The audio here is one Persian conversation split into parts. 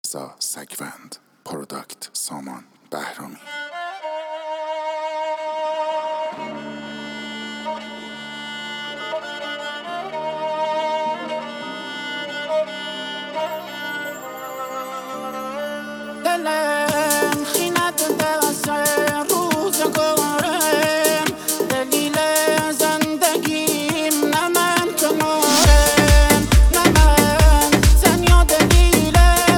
رضا سگوند، پروداکت سامان بهرامی. دلم خیند دست روزگارم، دلیل زندگیم نه من کنارم، نه من تنها دلیل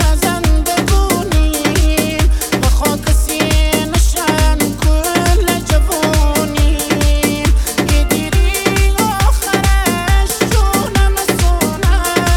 زندگونیم، به خاک سینه‌شان کل جوونیم، یه دیری آخرش جونم سونه،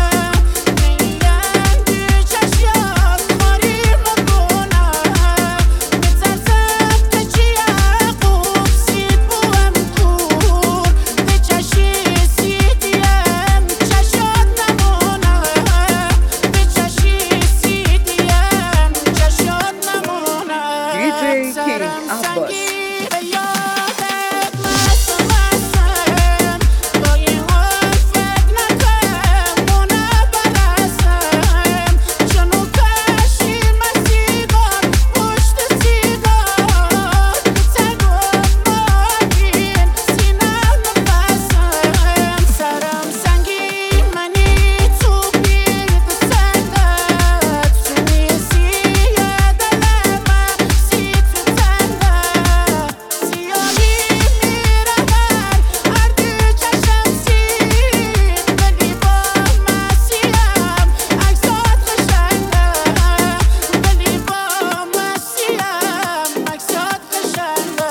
میگن پیش اشیاء خاری مکنه، میترسم که چی عقوب سید بوم کور، به چشی سیدیم چشات نمونه، به چشی سیدیم چشات نمونه. سرم سنگی به یادت مست مستم، با این حال فکر نکن مونه برسم، چونو کشیم از سیگار پشت سیگار، تگم ماهین سینه نفسم. سرم سنگی منی تو بید سندت، چونی سیه دلم سی تو تنده، سیاهی میرود هر دو چشم سید، ولی با مسیم عکسات قشنگه، ولی با مسیم عکسات قشنگه.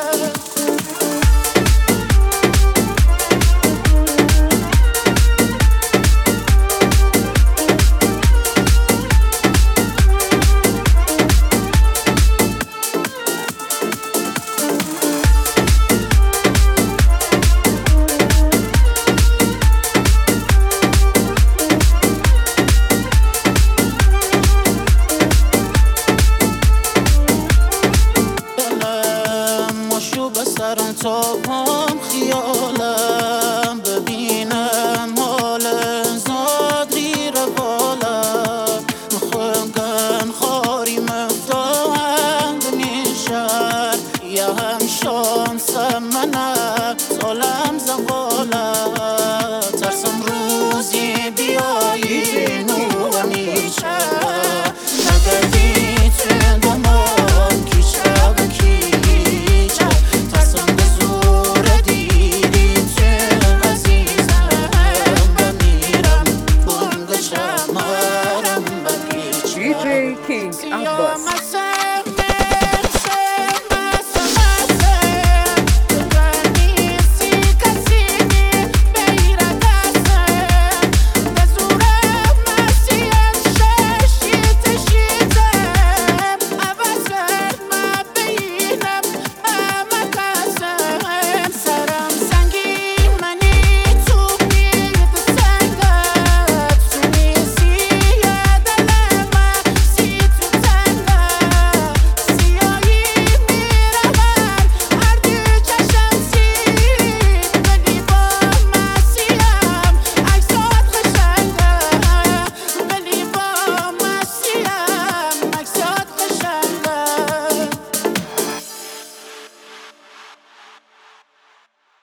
دلم مشروب سرم تا پام خیالم، ببینم حال زاد غیر بالم، مخنگن خاری مفتاحم بنیشن، یه هم شانسم منه سالم زواله، ترسم روزی بیایی نو میشه، نگردی تو دمام کیشه به کیشه، ترسم به زور دیری تو عزیزم، بمیرم بونگ شمارم بگیچه. DJ King Abbas.